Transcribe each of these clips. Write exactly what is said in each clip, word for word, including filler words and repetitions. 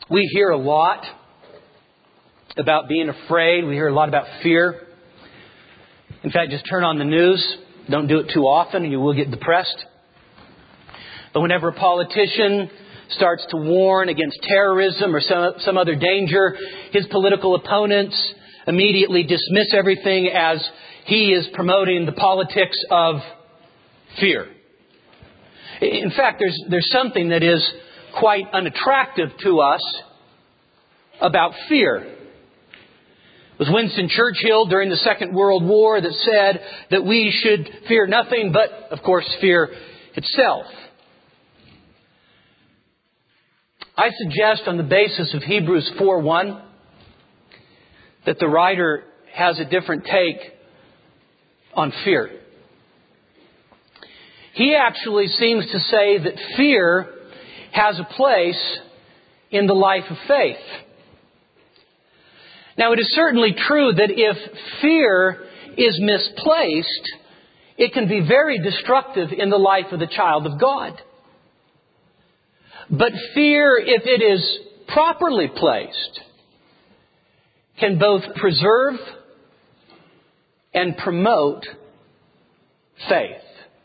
We hear a lot about being afraid. We hear a lot about fear. In fact, just turn on the news. Don't do it too often, and you will get depressed. But whenever a politician starts to warn against terrorism or some, some other danger, his political opponents immediately dismiss everything as he is promoting the politics of fear. In fact, there's, there's something that is quite unattractive to us about fear. It was Winston Churchill during the Second World War that said that we should fear nothing but, of course, fear itself. I suggest on the basis of Hebrews four one that the writer has a different take on fear. He actually seems to say that fear has a place in the life of faith. Now, it is certainly true that if fear is misplaced, it can be very destructive in the life of the child of God. But fear, if it is properly placed, can both preserve and promote faith.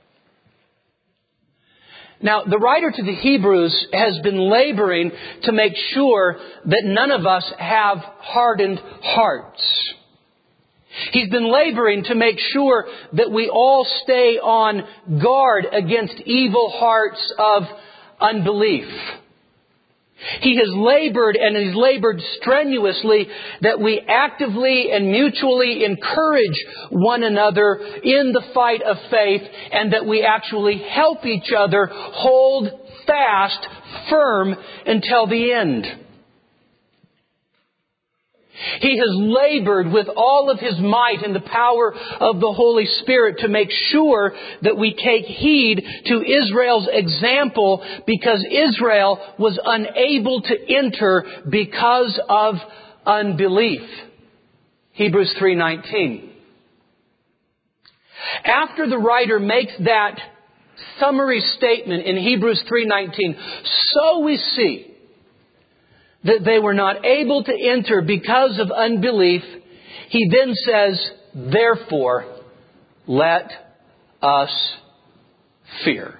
Now, the writer to the Hebrews has been laboring to make sure that none of us have hardened hearts. He's been laboring to make sure that we all stay on guard against evil hearts of unbelief. He has labored and he's labored strenuously that we actively and mutually encourage one another in the fight of faith, and that we actually help each other hold fast, firm until the end. He has labored with all of His might in the power of the Holy Spirit to make sure that we take heed to Israel's example, because Israel was unable to enter because of unbelief. Hebrews three nineteen. After the writer makes that summary statement in Hebrews three nineteen, so we see that they were not able to enter because of unbelief, he then says, therefore, let us fear.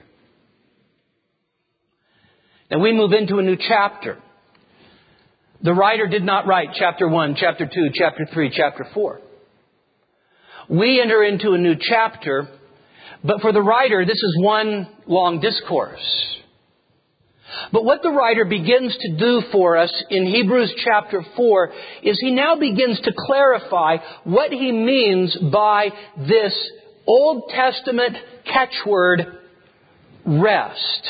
Now we move into a new chapter. The writer did not write chapter one, chapter two, chapter three, chapter four. We enter into a new chapter, but for the writer, this is one long discourse. But what the writer begins to do for us in Hebrews chapter four is he now begins to clarify what he means by this Old Testament catchword, rest.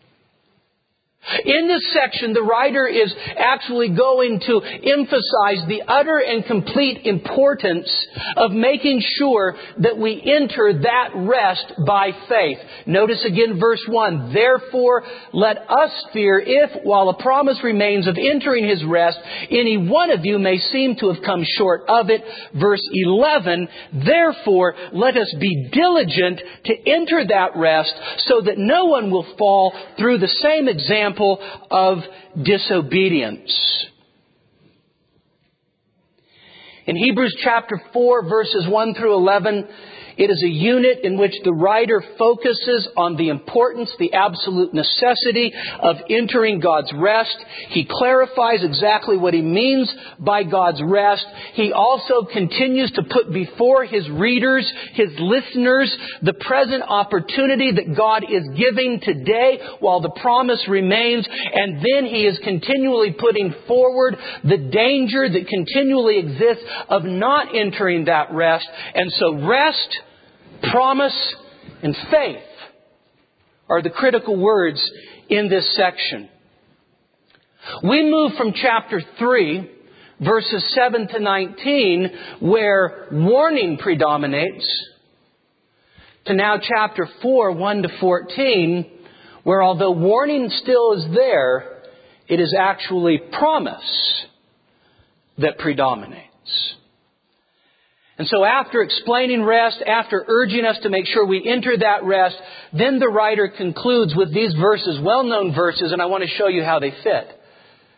In this section, the writer is actually going to emphasize the utter and complete importance of making sure that we enter that rest by faith. Notice again verse one. Therefore, let us fear if, while a promise remains of entering His rest, any one of you may seem to have come short of it. Verse eleven. Therefore, let us be diligent to enter that rest, so that no one will fall through the same example of disobedience. In Hebrews chapter four, verses one through eleven, it is a unit in which the writer focuses on the importance, the absolute necessity of entering God's rest. He clarifies exactly what he means by God's rest. He also continues to put before his readers, his listeners, the present opportunity that God is giving today while the promise remains. And then he is continually putting forward the danger that continually exists of not entering that rest. And so rest, promise, and faith are the critical words in this section. We move from chapter three, verses seven to nineteen, where warning predominates, to now chapter four, one to fourteen, where although warning still is there, it is actually promise that predominates. And so after explaining rest, after urging us to make sure we enter that rest, then the writer concludes with these verses, well-known verses, and I want to show you how they fit.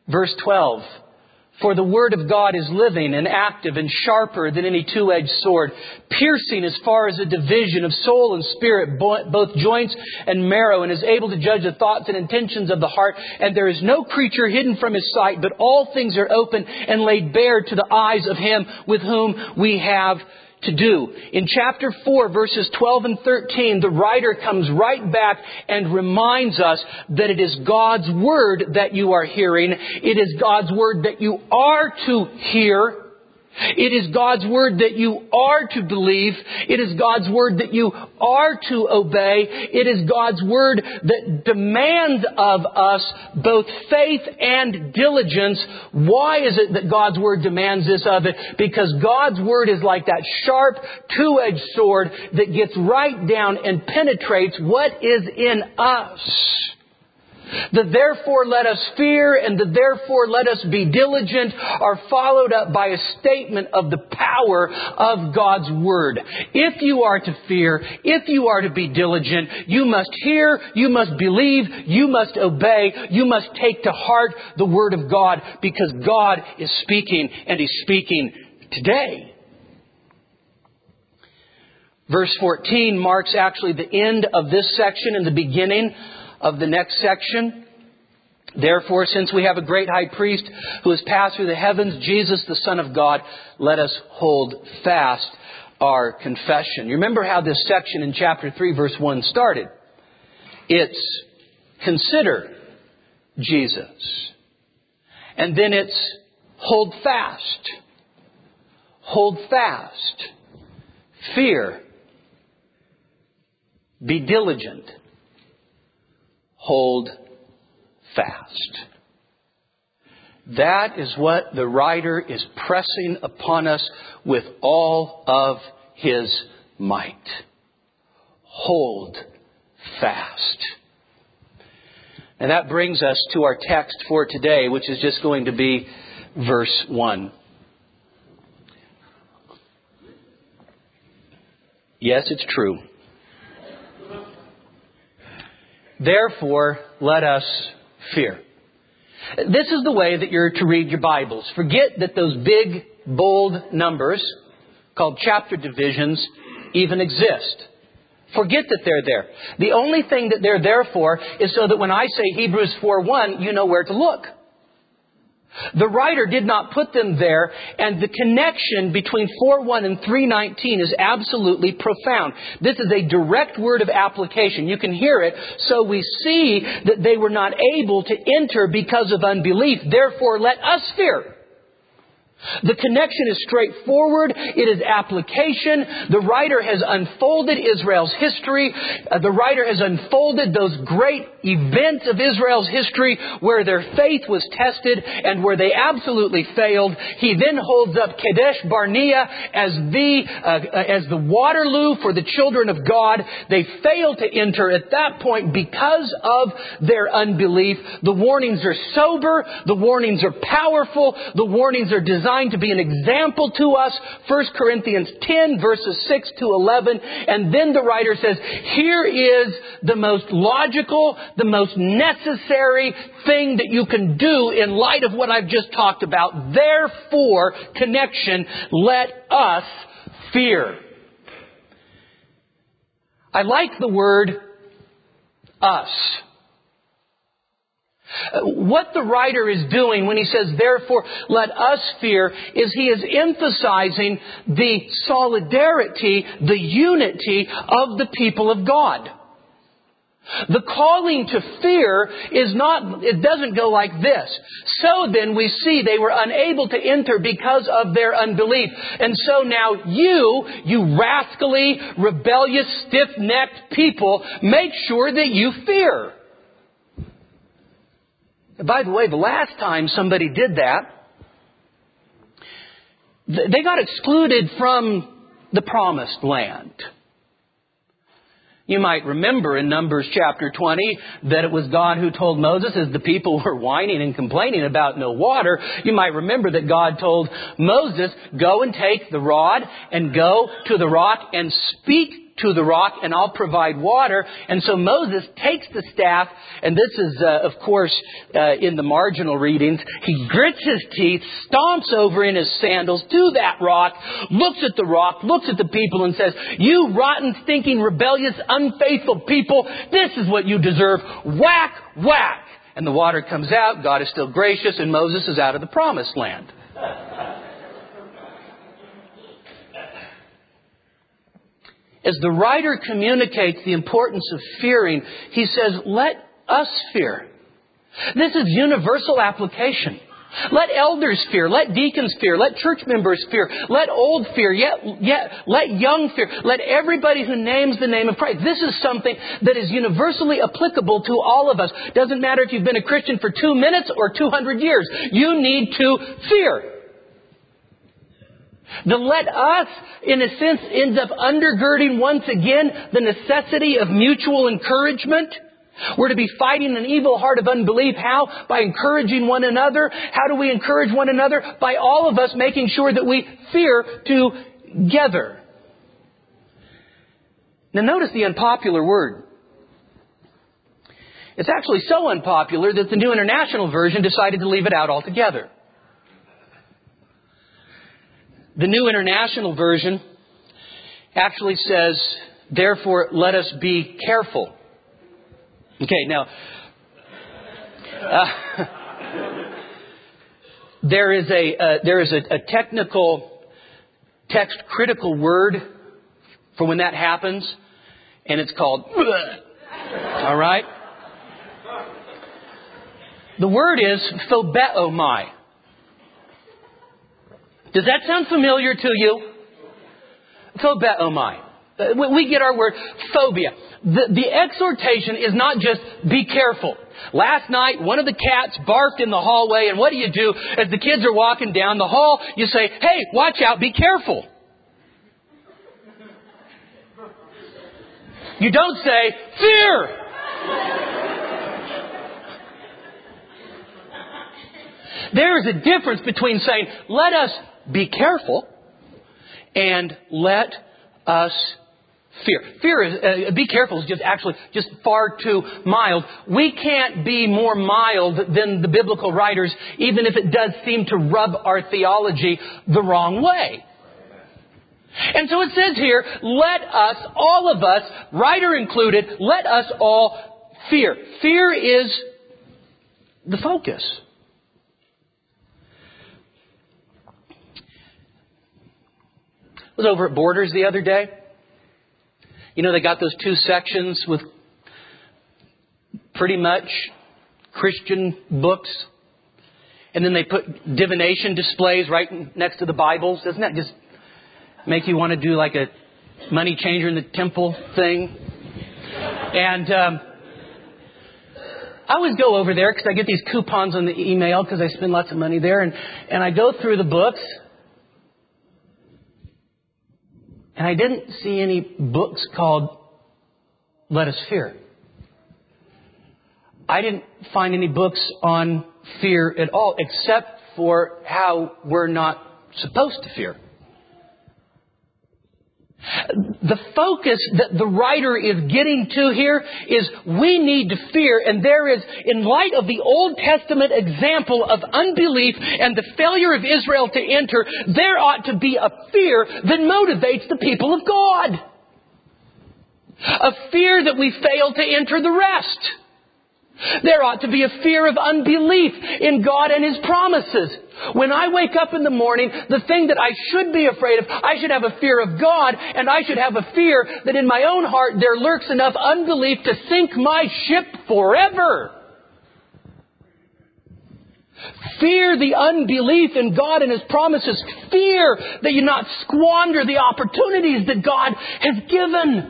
Verse twelve. For the Word of God is living and active and sharper than any two-edged sword, piercing as far as a division of soul and spirit, both joints and marrow, and is able to judge the thoughts and intentions of the heart. And there is no creature hidden from His sight, but all things are open and laid bare to the eyes of Him with whom we have to do. In chapter four, verses twelve and thirteen, the writer comes right back and reminds us that it is God's Word that you are hearing. It is God's Word that you are to hear. It is God's Word that you are to believe. It is God's Word that you are to obey. It is God's Word that demands of us both faith and diligence. Why is it that God's Word demands this of it? Because God's Word is like that sharp, two-edged sword that gets right down and penetrates what is in us. The therefore let us fear and the therefore let us be diligent are followed up by a statement of the power of God's Word. If you are to fear, if you are to be diligent, you must hear, you must believe, you must obey, you must take to heart the Word of God, because God is speaking, and He's speaking today. Verse fourteen marks actually the end of this section and the beginning of the next section. Therefore, since we have a great high priest who has passed through the heavens, Jesus, the Son of God, let us hold fast our confession. You remember how this section in chapter three, verse one started. It's consider Jesus. And then it's hold fast. Hold fast. Fear. Be diligent. Hold fast. That is what the writer is pressing upon us with all of his might. Hold fast. And that brings us to our text for today, which is just going to be verse one. Yes, it's true. Therefore, let us fear. This is the way that you're to read your Bibles. Forget that those big, bold numbers called chapter divisions even exist. Forget that they're there. The only thing that they're there for is so that when I say Hebrews four one, you know where to look. The writer did not put them there, and the connection between four one and three nineteen is absolutely profound. This is a direct word of application. You can hear it. So we see that they were not able to enter because of unbelief. Therefore, let us fear. The connection is straightforward. It is application. The writer has unfolded Israel's history. Uh, the writer has unfolded those great events of Israel's history where their faith was tested and where they absolutely failed. He then holds up Kadesh Barnea as the uh, as the Waterloo for the children of God. They fail to enter at that point because of their unbelief. The warnings are sober. The warnings are powerful. The warnings are designed to be an example to us. First Corinthians ten verses six to eleven. And then the writer says, here is the most logical, the most necessary thing that you can do in light of what I've just talked about. Therefore, connection, let us fear. I like the word us. What the writer is doing when he says, therefore, let us fear, is he is emphasizing the solidarity, the unity of the people of God. The calling to fear is not, it doesn't go like this. So then we see they were unable to enter because of their unbelief. And so now you, you rascally, rebellious, stiff-necked people, make sure that you fear. By the way, the last time somebody did that, they got excluded from the promised land. You might remember in Numbers chapter twenty that it was God who told Moses, as the people were whining and complaining about no water, you might remember that God told Moses, go and take the rod and go to the rock and speak to the rock and I'll provide water. And so Moses takes the staff, and this is, uh, of course, uh, in the marginal readings. He grits his teeth, stomps over in his sandals to that rock, looks at the rock, looks at the people and says, "You rotten, stinking, rebellious, unfaithful people, this is what you deserve. Whack, whack." And the water comes out. God is still gracious, and Moses is out of the promised land. As the writer communicates the importance of fearing, he says, let us fear. This is universal application. Let elders fear. Let deacons fear. Let church members fear. Let old fear. Yet, yet, let young fear. Let everybody who names the name of Christ. This is something that is universally applicable to all of us. Doesn't matter if you've been a Christian for two minutes or two hundred years. You need to fear. The let us, in a sense, ends up undergirding once again the necessity of mutual encouragement. We're to be fighting an evil heart of unbelief. How? By encouraging one another. How do we encourage one another? By all of us making sure that we fear together. Now notice the unpopular word. It's actually so unpopular that the New International Version decided to leave it out altogether. The New International Version actually says, therefore, let us be careful. Okay, now, uh, there is a uh, there is a, a technical, text critical word for when that happens, and it's called bleh. All right? The word is phobeomai. Does that sound familiar to you? Phobeomai. We get our word phobia. The, the exhortation is not just be careful. Last night, one of the cats barked in the hallway, and what do you do? As the kids are walking down the hall, you say, hey, watch out, be careful. You don't say, fear! There is a difference between saying, let us be careful, and let us fear. Fear is, uh, be careful is just actually just far too mild. We can't be more mild than the biblical writers, even if it does seem to rub our theology the wrong way. And so it says here, let us, all of us, writer included, let us all fear. Fear is the focus. I was over at Borders the other day. You know, they got those two sections with pretty much Christian books. And then they put divination displays right next to the Bibles. Doesn't that just make you want to do like a money changer in the temple thing? And um, I always go over there because I get these coupons on the email because I spend lots of money there. And, and I go through the books. And I didn't see any books called Let Us Fear. I didn't find any books on fear at all, except for how we're not supposed to fear. The focus that the writer is getting to here is we need to fear. And there is, in light of the Old Testament example of unbelief and the failure of Israel to enter, there ought to be a fear that motivates the people of God. A fear that we fail to enter the rest. There ought to be a fear of unbelief in God and His promises. When I wake up in the morning, the thing that I should be afraid of, I should have a fear of God, and I should have a fear that in my own heart there lurks enough unbelief to sink my ship forever. Fear the unbelief in God and His promises. Fear that you not squander the opportunities that God has given.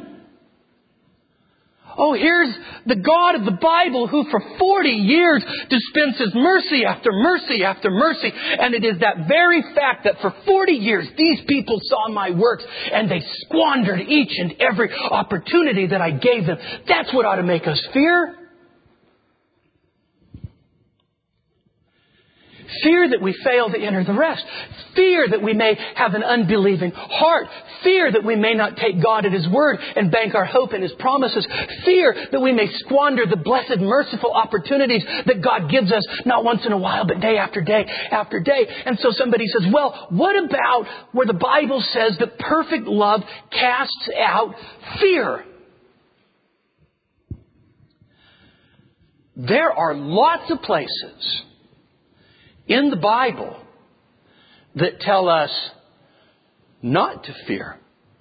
Oh, here's the God of the Bible who for forty years dispenses mercy after mercy after mercy. And it is that very fact that for forty years these people saw my works and they squandered each and every opportunity that I gave them. That's what ought to make us fear. Fear that we fail to enter the rest. Fear that we may have an unbelieving heart. Fear that we may not take God at His word and bank our hope in His promises. Fear that we may squander the blessed, merciful opportunities that God gives us, not once in a while, but day after day after day. And so somebody says, well, what about where the Bible says that perfect love casts out fear? There are lots of places in the Bible that tell us not to fear.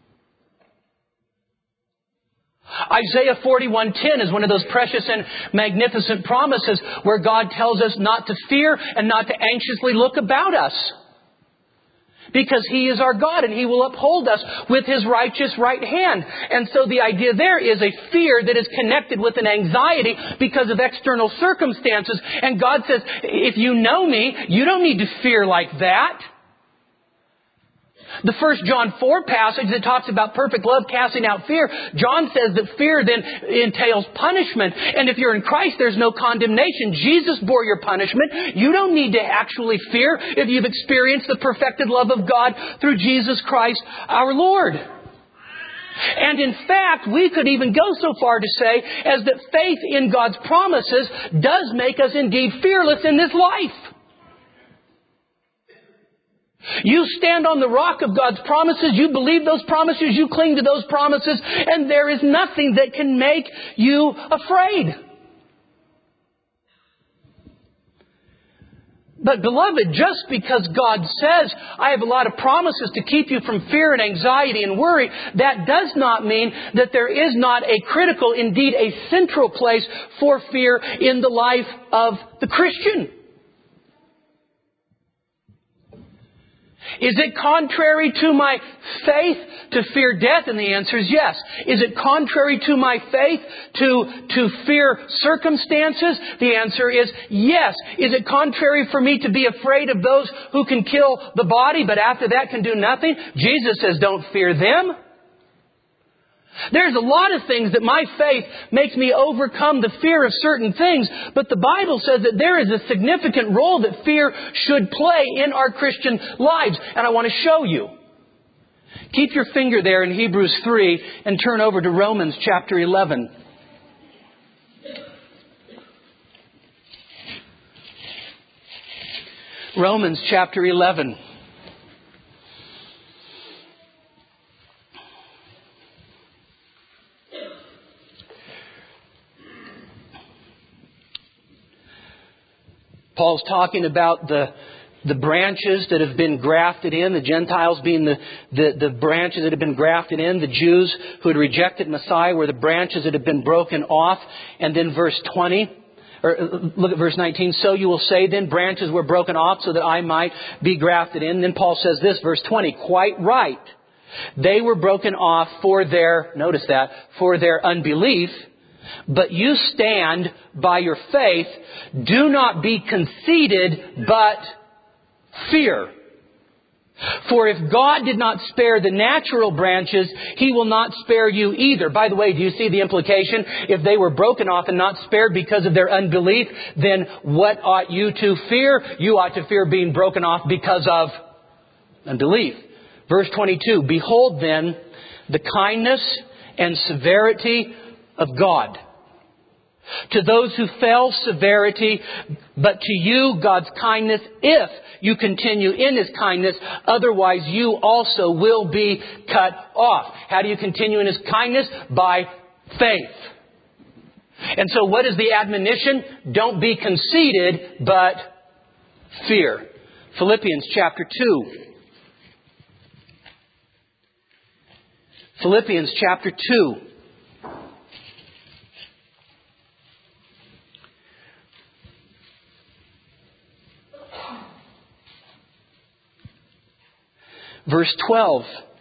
Isaiah forty-one ten is one of those precious and magnificent promises where God tells us not to fear and not to anxiously look about us. Because He is our God and He will uphold us with His righteous right hand. And so the idea there is a fear that is connected with an anxiety because of external circumstances. And God says, if you know me, you don't need to fear like that. The First John four passage that talks about perfect love casting out fear, John says that fear then entails punishment. And if you're in Christ, there's no condemnation. Jesus bore your punishment. You don't need to actually fear if you've experienced the perfected love of God through Jesus Christ our Lord. And in fact, we could even go so far to say as that faith in God's promises does make us indeed fearless in this life. You stand on the rock of God's promises, you believe those promises, you cling to those promises, and there is nothing that can make you afraid. But beloved, just because God says, I have a lot of promises to keep you from fear and anxiety and worry, that does not mean that there is not a critical, indeed a central place for fear in the life of the Christian. Is it contrary to my faith to fear death? And the answer is yes. Is it contrary to my faith to, to fear circumstances? The answer is yes. Is it contrary for me to be afraid of those who can kill the body, but after that can do nothing? Jesus says, don't fear them. There's a lot of things that my faith makes me overcome the fear of certain things, but the Bible says that there is a significant role that fear should play in our Christian lives, and I want to show you. Keep your finger there in Hebrews three and turn over to Romans chapter eleven. Romans chapter eleven. Paul's talking about the the branches that have been grafted in, the Gentiles being the, the, the branches that have been grafted in, the Jews who had rejected Messiah were the branches that have been broken off. And then verse twenty, or look at verse nineteen, so you will say then branches were broken off so that I might be grafted in. And then Paul says this, verse twenty, quite right. They were broken off for their, notice that, for their unbelief. But you stand by your faith. Do not be conceited, but fear. For if God did not spare the natural branches, He will not spare you either. By the way, do you see the implication? If they were broken off and not spared because of their unbelief, then what ought you to fear? You ought to fear being broken off because of unbelief. Verse twenty-two, behold then the kindness and severity of God. To those who fell, severity, but to you, God's kindness, if you continue in His kindness, otherwise you also will be cut off. How do you continue in His kindness? By faith. And so what is the admonition? Don't be conceited, but fear. Philippians chapter two. Philippians chapter two. Verse twelve.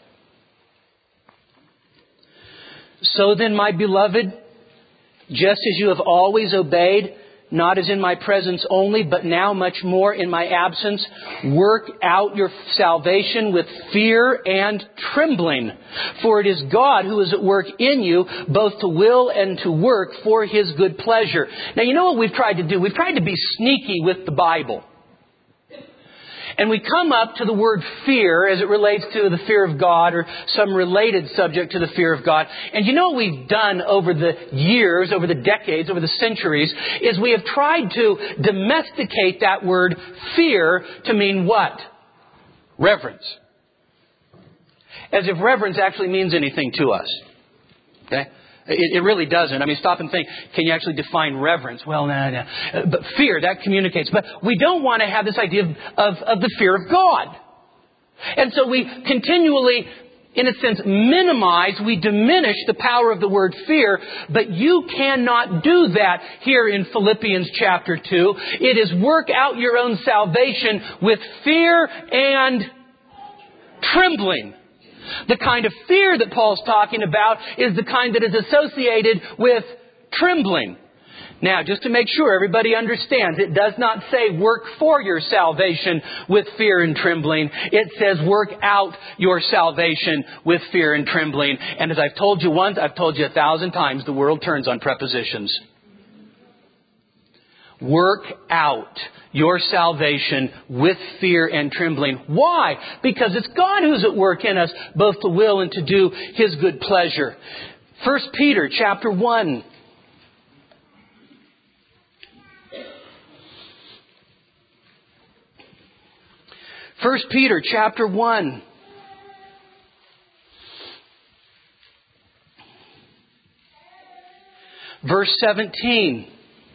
So then, my beloved, just as you have always obeyed, not as in my presence only, but now much more in my absence, work out your salvation with fear and trembling. For it is God who is at work in you, both to will and to work for His good pleasure. Now, you know what we've tried to do? We've tried to be sneaky with the Bible. And we come up to the word fear as it relates to the fear of God or some related subject to the fear of God. And you know what we've done over the years, over the decades, over the centuries, is we have tried to domesticate that word fear to mean what? Reverence. As if reverence actually means anything to us. Okay? It, it really doesn't. I mean, stop and think, can you actually define reverence? Well, no, no. But fear, that communicates. But we don't want to have this idea of, of, of the fear of God. And so we continually, in a sense, minimize, we diminish the power of the word fear. But you cannot do that here in Philippians chapter two. It is work out your own salvation with fear and trembling. The kind of fear that Paul's talking about is the kind that is associated with trembling. Now, just to make sure everybody understands, it does not say work for your salvation with fear and trembling. It says work out your salvation with fear and trembling. And as I've told you once, I've told you a thousand times, the world turns on prepositions. Work out your salvation with fear and trembling. Why? Because it's God who's at work in us, both to will and to do His good pleasure. First Peter chapter one. First Peter chapter one. Verse seventeen.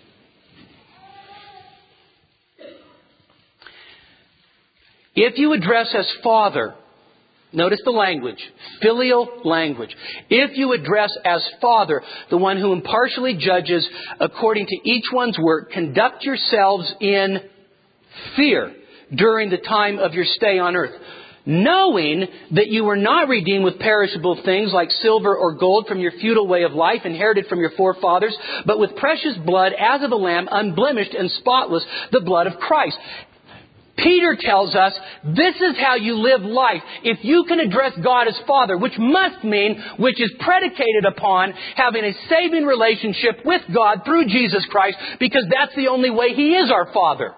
If you address as Father, notice the language, filial language. If you address as Father, the one who impartially judges according to each one's work, conduct yourselves in fear during the time of your stay on earth, knowing that you were not redeemed with perishable things like silver or gold from your futile way of life inherited from your forefathers, but with precious blood as of a lamb, unblemished and spotless, the blood of Christ. Peter tells us this is how you live life. If you can address God as Father, which must mean, which is predicated upon having a saving relationship with God through Jesus Christ, because that's the only way He is our Father.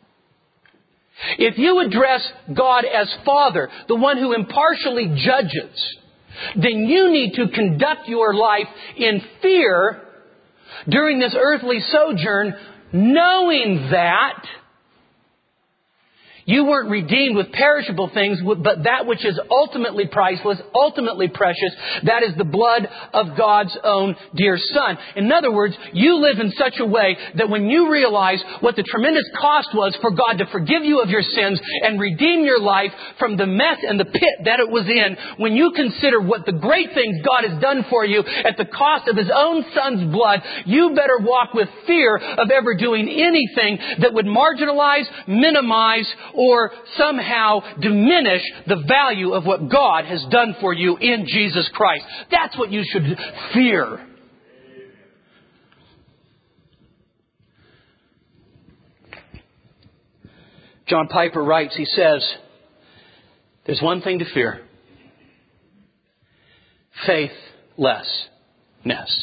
If you address God as Father, the one who impartially judges, then you need to conduct your life in fear during this earthly sojourn, knowing that you weren't redeemed with perishable things, but that which is ultimately priceless, ultimately precious. That is the blood of God's own dear Son. In other words, you live in such a way that when you realize what the tremendous cost was for God to forgive you of your sins and redeem your life from the mess and the pit that it was in, when you consider what the great things God has done for you at the cost of His own Son's blood, you better walk with fear of ever doing anything that would marginalize, minimize, or somehow diminish the value of what God has done for you in Jesus Christ. That's what you should fear. John Piper writes, he says, there's one thing to fear. Faithlessness.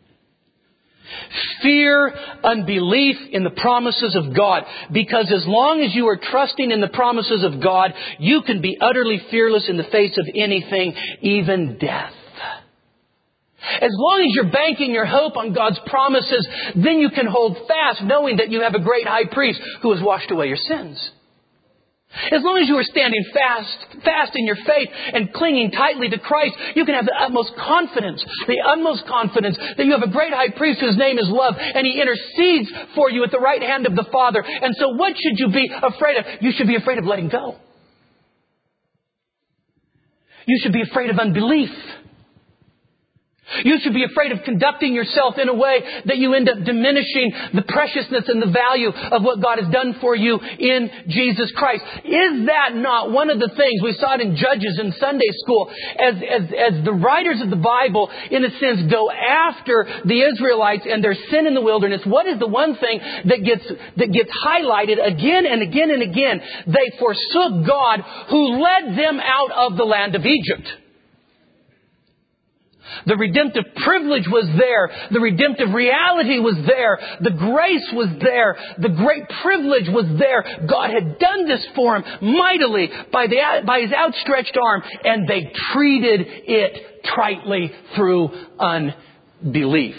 Fear unbelief in the promises of God. Because as long as you are trusting in the promises of God, you can be utterly fearless in the face of anything, even death. As long as you're banking your hope on God's promises, then you can hold fast knowing that you have a great high priest who has washed away your sins. As long as you are standing fast, fast in your faith and clinging tightly to Christ, you can have the utmost confidence, the utmost confidence that you have a great high priest whose name is love, and He intercedes for you at the right hand of the Father. And so what should you be afraid of? You should be afraid of letting go. You should be afraid of unbelief. You should be afraid of conducting yourself in a way that you end up diminishing the preciousness and the value of what God has done for you in Jesus Christ. Is that not one of the things we saw it in Judges in Sunday school as, as, as the writers of the Bible, in a sense, go after the Israelites and their sin in the wilderness? What is the one thing that gets, that gets highlighted again and again and again? They forsook God who led them out of the land of Egypt. The redemptive privilege was there. The redemptive reality was there. The grace was there. The great privilege was there. God had done this for him mightily by, the, by His outstretched arm, and they treated it tritely through unbelief.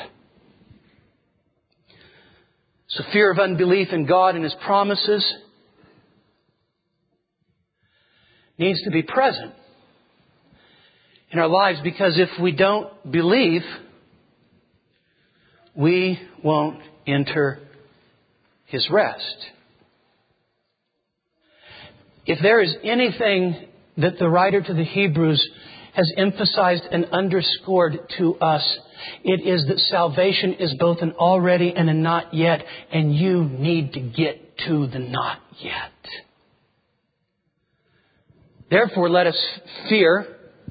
So fear of unbelief in God and His promises needs to be present in our lives, because if we don't believe, we won't enter His rest. If there is anything that the writer to the Hebrews has emphasized and underscored to us, it is that salvation is both an already and a not yet, and you need to get to the not yet. Therefore, let us fear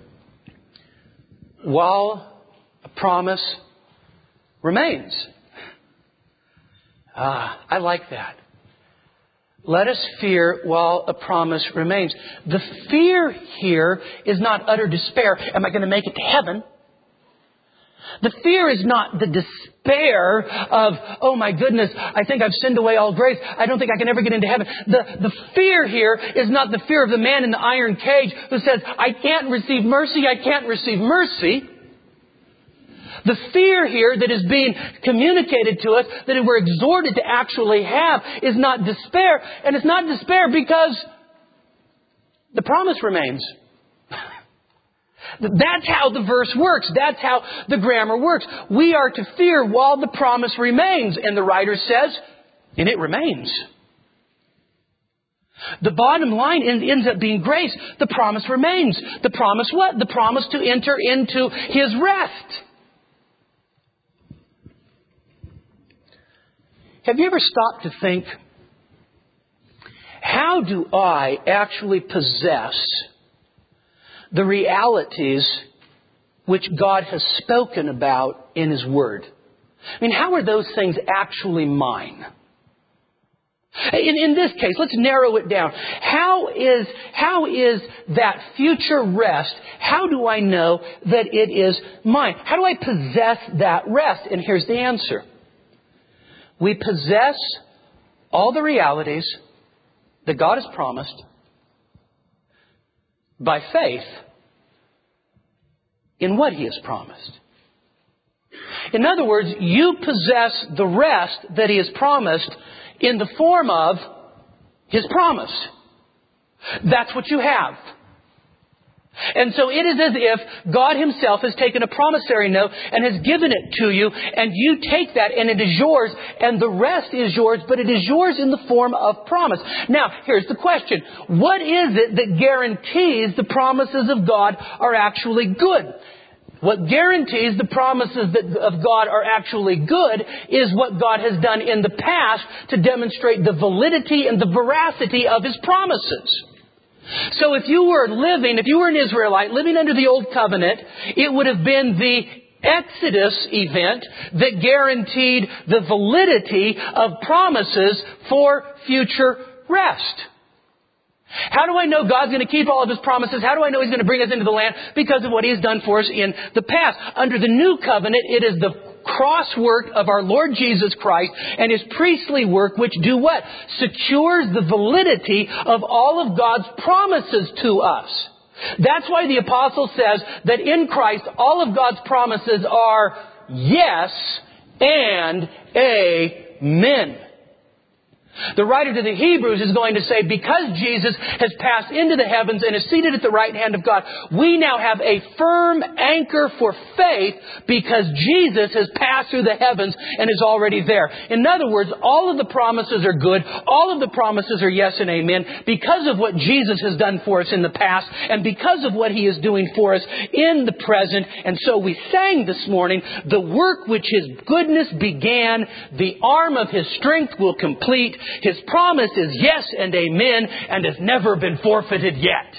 while a promise remains. Ah, I like that. Let us fear while a promise remains. The fear here is not utter despair. Am I going to make it to heaven? The fear is not the despair of, oh my goodness, I think I've sinned away all grace. I don't think I can ever get into heaven. The, the fear here is not the fear of the man in the iron cage who says, I can't receive mercy, I can't receive mercy. The fear here that is being communicated to us, that we're exhorted to actually have, is not despair. And it's not despair because the promise remains. That's how the verse works. That's how the grammar works. We are to fear while the promise remains. And the writer says, and it remains. The bottom line ends up being grace. The promise remains. The promise what? The promise to enter into His rest. Have you ever stopped to think, how do I actually possess the realities which God has spoken about in His Word? I mean, how are those things actually mine? In, in this case, let's narrow it down. How is, how is that future rest, how do I know that it is mine? How do I possess that rest? And here's the answer. We possess all the realities that God has promised by faith in what He has promised. In other words, you possess the rest that He has promised in the form of His promise. That's what you have. And so it is as if God Himself has taken a promissory note and has given it to you, and you take that and it is yours, and the rest is yours, but it is yours in the form of promise. Now, here's the question. What is it that guarantees the promises of God are actually good? What guarantees the promises that, of God are actually good is what God has done in the past to demonstrate the validity and the veracity of His promises. So if you were living, if you were an Israelite living under the Old Covenant, it would have been the Exodus event that guaranteed the validity of promises for future rest. How do I know God's going to keep all of His promises? How do I know He's going to bring us into the land? Because of what He has done for us in the past. Under the New Covenant, it is the cross work of our Lord Jesus Christ and His priestly work which do what? Secures the validity of all of God's promises to us. That's why the apostle says that in Christ all of God's promises are yes and amen. The writer to the Hebrews is going to say, because Jesus has passed into the heavens and is seated at the right hand of God, we now have a firm anchor for faith because Jesus has passed through the heavens and is already there. In other words, all of the promises are good. All of the promises are yes and amen because of what Jesus has done for us in the past and because of what He is doing for us in the present. And so we sang this morning, the work which His goodness began, the arm of His strength will complete. His promise is yes and amen and has never been forfeited yet.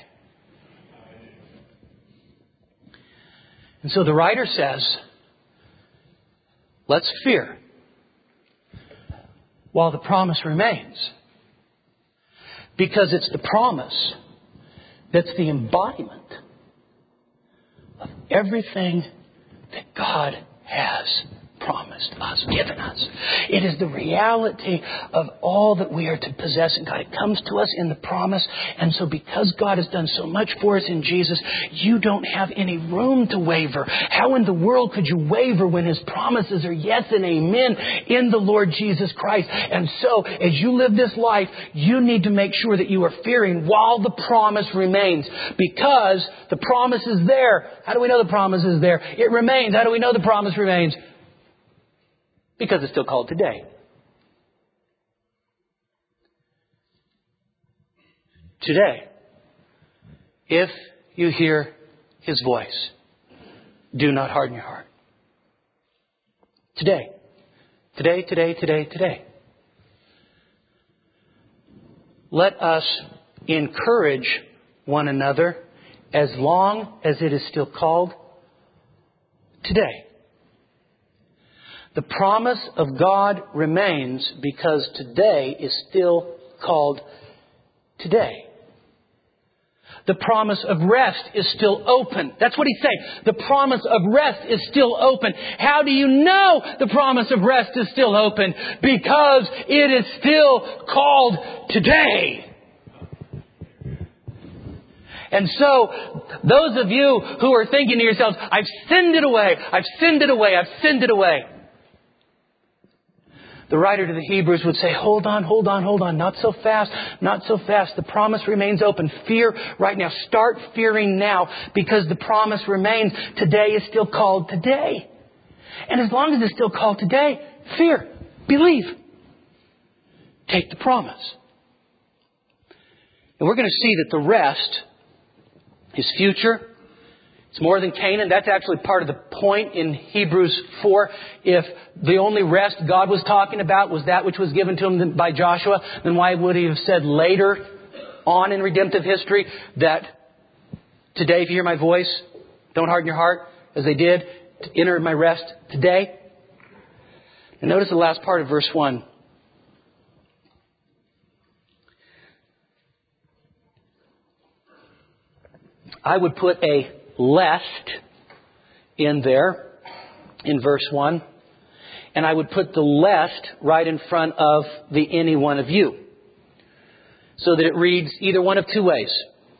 And so the writer says, let's fear while the promise remains. Because it's the promise that's the embodiment of everything that God has promised us, given us. It is the reality of all that we are to possess in God. It comes to us in the promise. And so because God has done so much for us in Jesus, you don't have any room to waver. How in the world could you waver when His promises are yes and amen in the Lord Jesus Christ? And so as you live this life, you need to make sure that you are fearing while the promise remains. Because the promise is there. How do we know the promise is there? It remains. How do we know the promise remains? Because it's still called today. Today, if you hear His voice, do not harden your heart. Today. Today, today, today, today. Let us encourage one another as long as it is still called today. The promise of God remains because today is still called today. The promise of rest is still open. That's what he's saying. The promise of rest is still open. How do you know the promise of rest is still open? Because it is still called today. And so, those of you who are thinking to yourselves, I've sinned it away, I've sinned it away, I've sinned it away. The writer to the Hebrews would say, hold on, hold on, hold on. Not so fast, not so fast. The promise remains open. Fear right now. Start fearing now because the promise remains. Today is still called today. And as long as it's still called today, fear, believe. Take the promise. And we're going to see that the rest is future. It's more than Canaan. That's actually part of the point in Hebrews four. If the only rest God was talking about was that which was given to him by Joshua, then why would He have said later on in redemptive history that today, if you hear my voice, don't harden your heart as they did to enter my rest today? And notice the last part of verse one. I would put a lest in there in verse one. And I would put the lest right in front of the any one of you. So that it reads either one of two ways.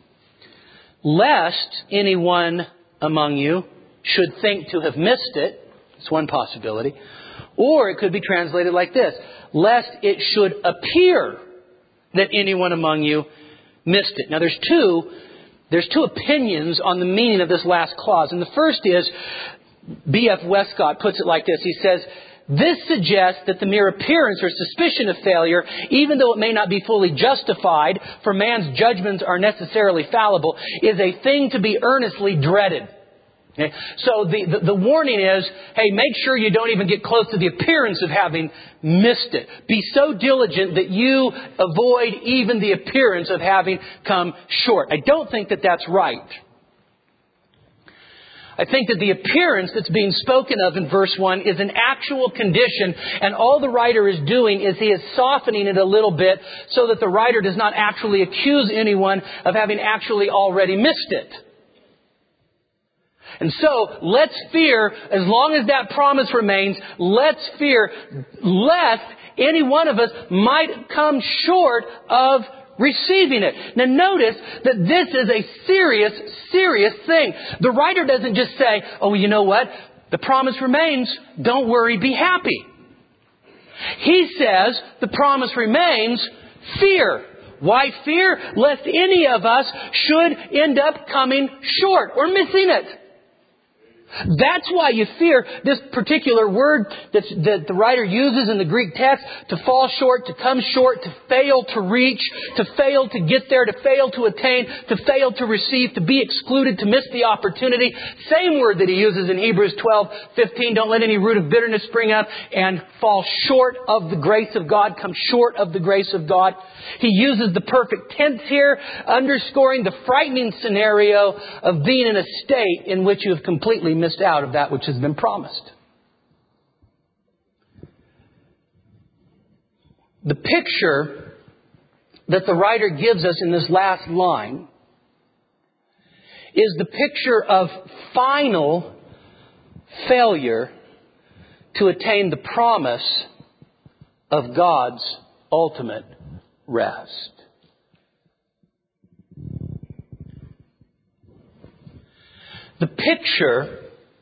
Lest anyone among you should think to have missed it. It's one possibility. Or it could be translated like this. Lest it should appear that anyone among you missed it. Now there's two There's two opinions on the meaning of this last clause. And the first is, B F Westcott puts it like this. He says, this suggests that the mere appearance or suspicion of failure, even though it may not be fully justified, for man's judgments are necessarily fallible, is a thing to be earnestly dreaded. Okay? So the, the, the warning is, hey, make sure you don't even get close to the appearance of having missed it. Be so diligent that you avoid even the appearance of having come short. I don't think that that's right. I think that the appearance that's being spoken of in verse one is an actual condition, and all the writer is doing is he is softening it a little bit so that the writer does not actually accuse anyone of having actually already missed it. And so, let's fear, as long as that promise remains, let's fear lest any one of us might come short of receiving it. Now notice that this is a serious, serious thing. The writer doesn't just say, oh, you know what? The promise remains. Don't worry, be happy. He says the promise remains. Fear. Why fear? Lest any of us should end up coming short or missing it. That's why you fear this particular word that's, that the writer uses in the Greek text, to fall short, to come short, to fail to reach, to fail to get there, to fail to attain, to fail to receive, to be excluded, to miss the opportunity. Same word that he uses in Hebrews twelve fifteen. Don't let any root of bitterness spring up and fall short of the grace of God, come short of the grace of God. He uses the perfect tense here, underscoring the frightening scenario of being in a state in which you have completely missed out of that which has been promised. The picture that the writer gives us in this last line is the picture of final failure to attain the promise of God's ultimate rest. The picture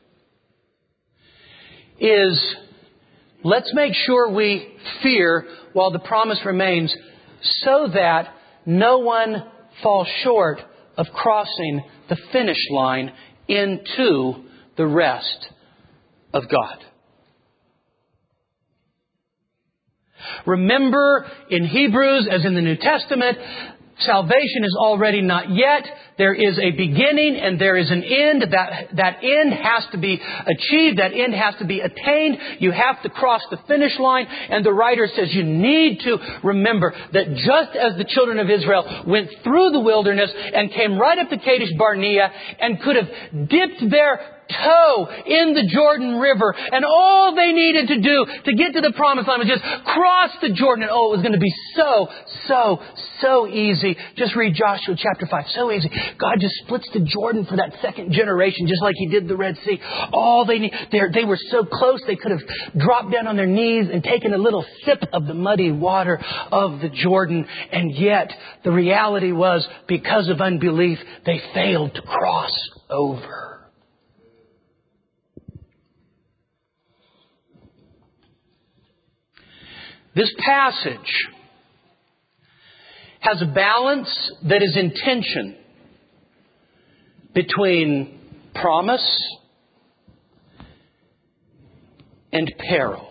is, let's make sure we fear while the promise remains, so that no one falls short of crossing the finish line into the rest of God. Remember, in Hebrews, as in the New Testament, salvation is already not yet. There is a beginning and there is an end. That, that end has to be achieved. That end has to be attained. You have to cross the finish line. And the writer says you need to remember that just as the children of Israel went through the wilderness and came right up to Kadesh Barnea and could have dipped their toe in the Jordan River, and all they needed to do to get to the promised land was just cross the Jordan. And oh, it was going to be so, so, so easy. Just read Joshua chapter five. So easy. God just splits the Jordan for that second generation, just like He did the Red Sea. All they need, they were so close they could have dropped down on their knees and taken a little sip of the muddy water of the Jordan. And yet, the reality was, because of unbelief, they failed to cross over. This passage has a balance that is in tension between promise and peril.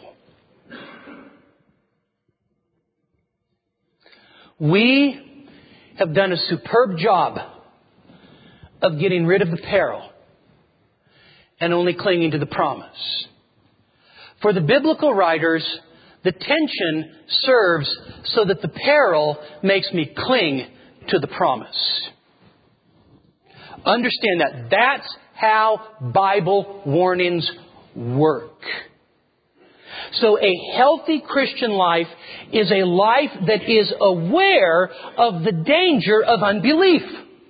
We have done a superb job of getting rid of the peril and only clinging to the promise. For the biblical writers, the tension serves so that the peril makes me cling to the promise. Understand that. That's how Bible warnings work. So a healthy Christian life is a life that is aware of the danger of unbelief.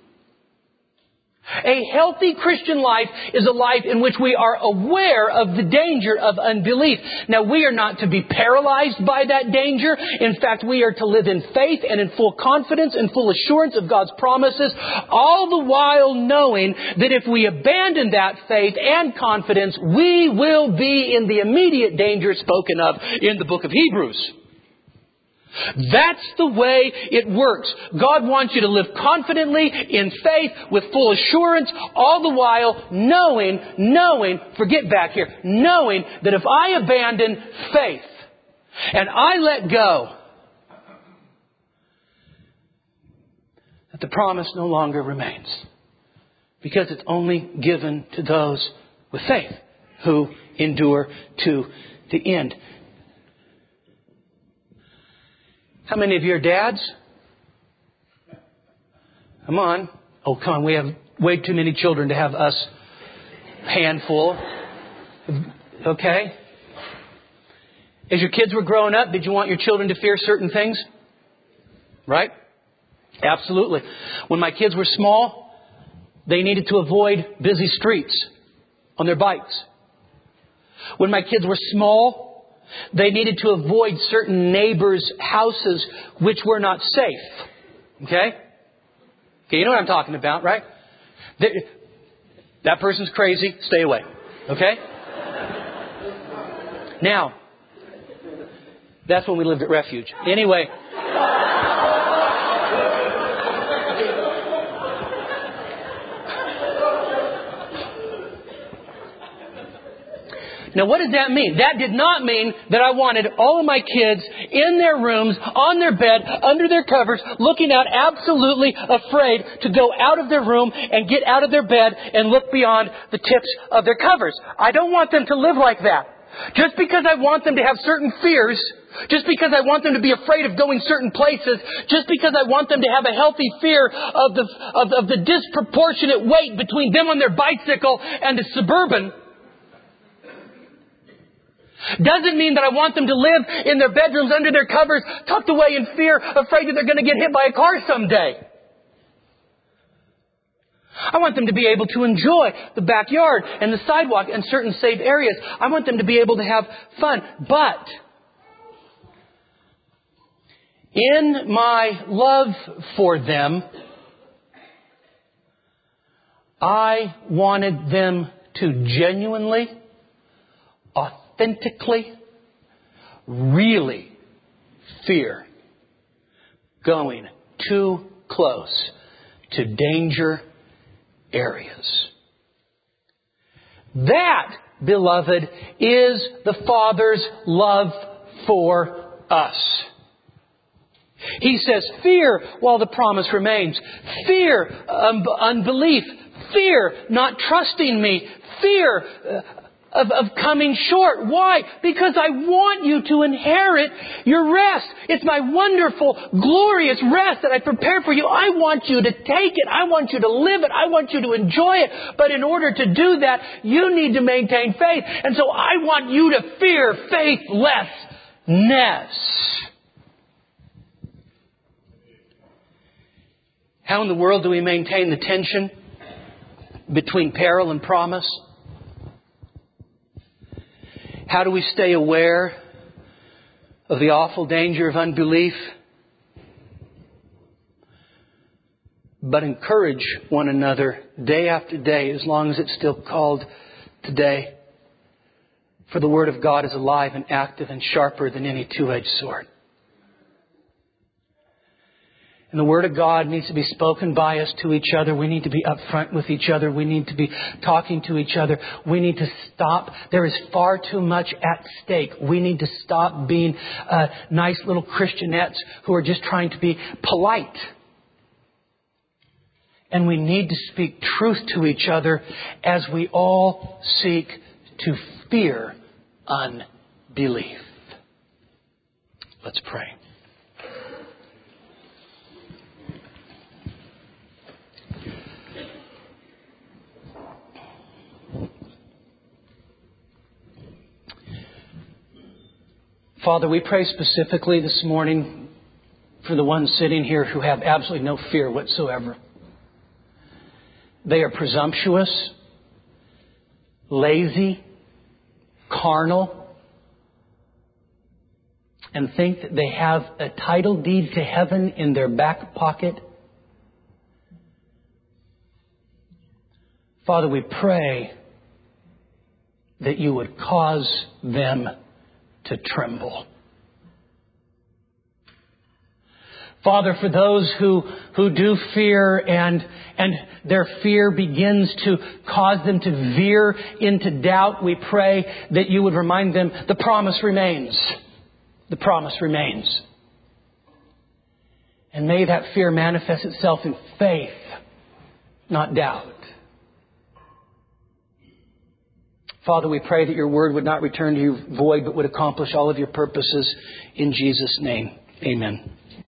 A healthy Christian life is a life in which we are aware of the danger of unbelief. Now, we are not to be paralyzed by that danger. In fact, we are to live in faith and in full confidence and full assurance of God's promises, all the while knowing that if we abandon that faith and confidence, we will be in the immediate danger spoken of in the book of Hebrews. That's the way it works. God wants you to live confidently in faith with full assurance, all the while knowing, knowing, forget back here, knowing that if I abandon faith and I let go, that the promise no longer remains. Because it's only given to those with faith who endure to the end. How many of you are dads? Come on. Oh, come on. We have way too many children to have us handful. Okay? As your kids were growing up, did you want your children to fear certain things? Right? Absolutely. When my kids were small, they needed to avoid busy streets on their bikes. When my kids were small, they needed to avoid certain neighbors' houses which were not safe. Okay? Okay, you know what I'm talking about, right? That person's crazy. Stay away. Okay? Now, that's when we lived at Refuge. Anyway. Now, what does that mean? That did not mean that I wanted all of my kids in their rooms, on their bed, under their covers, looking out absolutely afraid to go out of their room and get out of their bed and look beyond the tips of their covers. I don't want them to live like that. Just because I want them to have certain fears, just because I want them to be afraid of going certain places, just because I want them to have a healthy fear of the, of, of the disproportionate weight between them on their bicycle and a Suburban, doesn't mean that I want them to live in their bedrooms under their covers, tucked away in fear, afraid that they're going to get hit by a car someday. I want them to be able to enjoy the backyard and the sidewalk and certain safe areas. I want them to be able to have fun. But in my love for them, I wanted them to genuinely, authentically, really fear going too close to danger areas. That, beloved, is the Father's love for us. He says, fear while the promise remains. Fear um, unbelief. Fear not trusting me. Fear uh, of, of coming short. Why? Because I want you to inherit your rest. It's my wonderful, glorious rest that I prepared for you. I want you to take it. I want you to live it. I want you to enjoy it. But in order to do that, you need to maintain faith. And so I want you to fear faithlessness. How in the world do we maintain the tension between peril and promise? How do we stay aware of the awful danger of unbelief, but encourage one another day after day, as long as it's still called today? For the Word of God is alive and active and sharper than any two-edged sword. And the Word of God needs to be spoken by us to each other. We need to be upfront with each other. We need to be talking to each other. We need to stop. There is far too much at stake. We need to stop being uh, nice little Christianettes who are just trying to be polite. And we need to speak truth to each other as we all seek to fear unbelief. Let's pray. Father, we pray specifically this morning for the ones sitting here who have absolutely no fear whatsoever. They are presumptuous, lazy, carnal, and think that they have a title deed to heaven in their back pocket. Father, we pray that you would cause them to tremble. Father, for those who, who do fear and, and their fear begins to cause them to veer into doubt, we pray that you would remind them the promise remains. The promise remains. And may that fear manifest itself in faith, not doubt. Father, we pray that your word would not return to you void, but would accomplish all of your purposes in Jesus' name. Amen.